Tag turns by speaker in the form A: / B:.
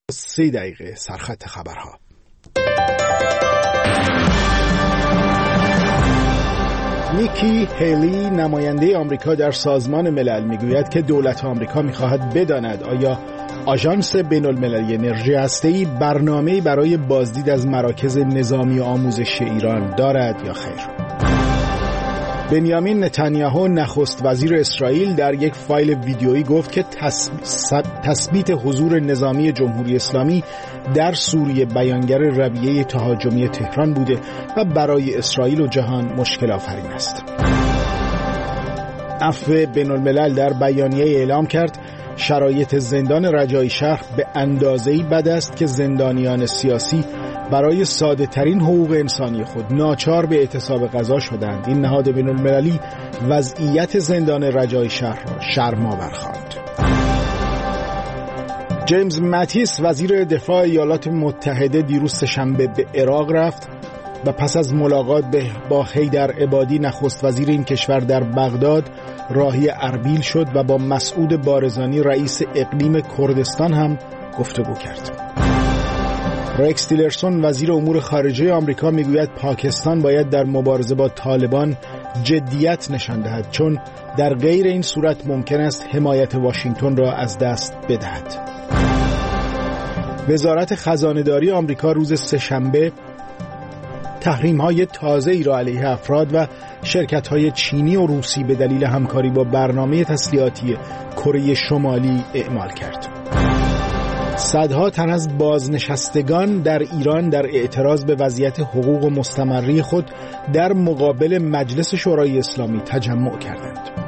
A: 3 دقیقه سرخط خبرها. نیکی هیلی نماینده آمریکا در سازمان ملل میگوید که دولت آمریکا میخواهد بداند آیا آژانس بین‌المللی انرژی هسته‌ای برنامه‌ای برای بازدید از مراکز نظامی آموزشی ایران دارد یا خیر. بنیامین نتانیاهو نخست وزیر اسرائیل در یک فایل ویدیویی گفت که تثبیت حضور نظامی جمهوری اسلامی در سوریه بیانگر رویه تهاجمی تهران بوده و برای اسرائیل و جهان مشکل آفرین است. عفو بین‌الملل در بیانیه اعلام کرد شرایط زندان رجایی شهر به اندازه‌ای بد است که زندانیان سیاسی برای ساده ترین حقوق انسانی خود ناچار به اعتصاب غذا شدند. این نهاد بین‌المللی وضعیت زندان رجایی شهر را شرم‌آور خواند. جیمز ماتیس وزیر دفاع ایالات متحده دیروز سه‌شنبه به عراق رفت و پس از ملاقات با حیدر عبادی نخست وزیر این کشور در بغداد راهی اربیل شد و با مسعود بارزانی رئیس اقلیم کردستان هم گفتگو کرد. رکس تیلرسون وزیر امور خارجه آمریکا میگوید پاکستان باید در مبارزه با طالبان جدیت نشان دهد، چون در غیر این صورت ممکن است حمایت واشنگتن را از دست بدهد. وزارت خزانه‌داری آمریکا روز سه‌شنبه تحریم‌های تازه‌ای را علیه افراد و شرکت‌های چینی و روسی به دلیل همکاری با برنامه تسلیحاتی کره شمالی اعمال کرد. صدها تن از بازنشستگان در ایران در اعتراض به وضعیت حقوق مستمری خود در مقابل مجلس شورای اسلامی تجمع کردند.